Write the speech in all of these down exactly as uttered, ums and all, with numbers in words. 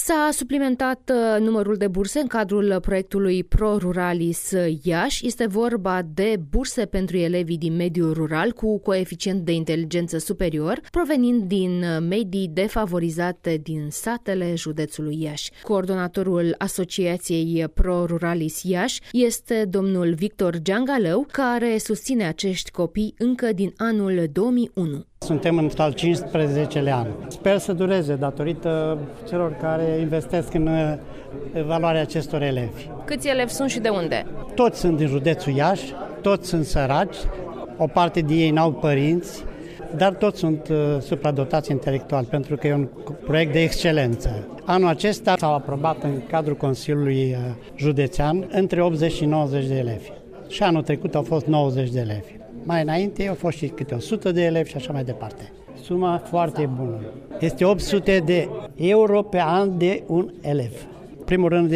S-a suplimentat numărul de burse în cadrul proiectului ProRuralis Iași. Este vorba de burse pentru elevii din mediul rural cu coeficient de inteligență superior, provenind din medii defavorizate din satele județului Iași. Coordonatorul Asociației ProRuralis Iași este domnul Victor Geangalău, care susține acești copii încă din anul două mii unu. Suntem în al cincisprezecelea an. Sper să dureze datorită celor care investesc în evaluarea acestor elevi. Câți elevi sunt și de unde? Toți sunt din județul Iași, toți sunt săraci, o parte din ei n-au părinți, dar toți sunt uh, supradotați intelectual, pentru că e un proiect de excelență. Anul acesta s-au aprobat în cadrul Consiliului uh, Județean între optzeci și nouăzeci de elevi. Și anul trecut au fost nouăzeci de elevi. Mai înainte au fost și câte o sută de elevi și așa mai departe. Suma foarte bună. Este opt sute de euro pe an de un elev. În primul rând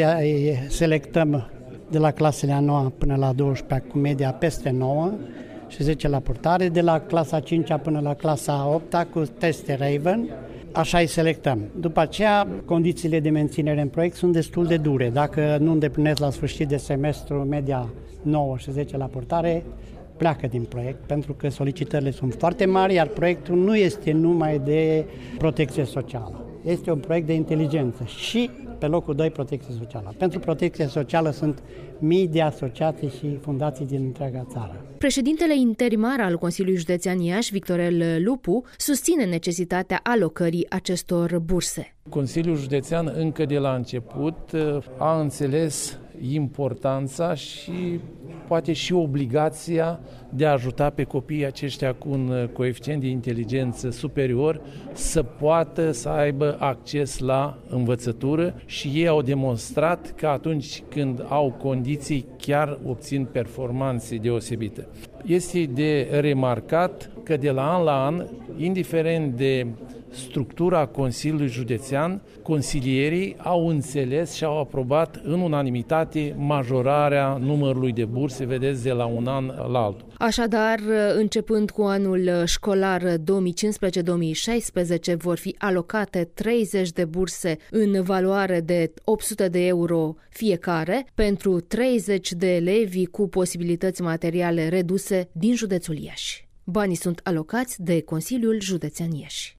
selectăm de la clasele a noua până la a douăsprezecea cu media peste nouă și zece la purtare, de la clasa a cincea până la clasa a opta cu teste Raven. Așa îi selectăm. După aceea, condițiile de menținere în proiect sunt destul de dure. Dacă nu îndeplinesc la sfârșit de semestru media nouă și zece la purtare, pleacă din proiect, pentru că solicitările sunt foarte mari, iar proiectul nu este numai de protecție socială. Este un proiect de inteligență și, pe locul doi, protecție socială. Pentru protecție socială sunt mii de asociații și fundații din întreaga țară. Președintele interimar al Consiliului Județean Iași, Victorel Lupu, susține necesitatea alocării acestor burse. Consiliul Județean încă de la început a înțeles importanța și poate și obligația de a ajuta pe copiii aceștia cu un coeficient de inteligență superior să poată să aibă acces la învățătură și ei au demonstrat că atunci când au condiții chiar obțin performanțe deosebite. Este de remarcat că de la an la an, indiferent de structura Consiliului Județean, consilierii au înțeles și au aprobat în unanimitate majorarea numărului de burse, vedeți, de la un an la altul. Așadar, începând cu anul școlar două mii cincisprezece două mii șaisprezece, vor fi alocate treizeci de burse în valoare de opt sute de euro fiecare pentru treizeci de elevi cu posibilități materiale reduse din județul Iași. Banii sunt alocați de Consiliul Județean Iași.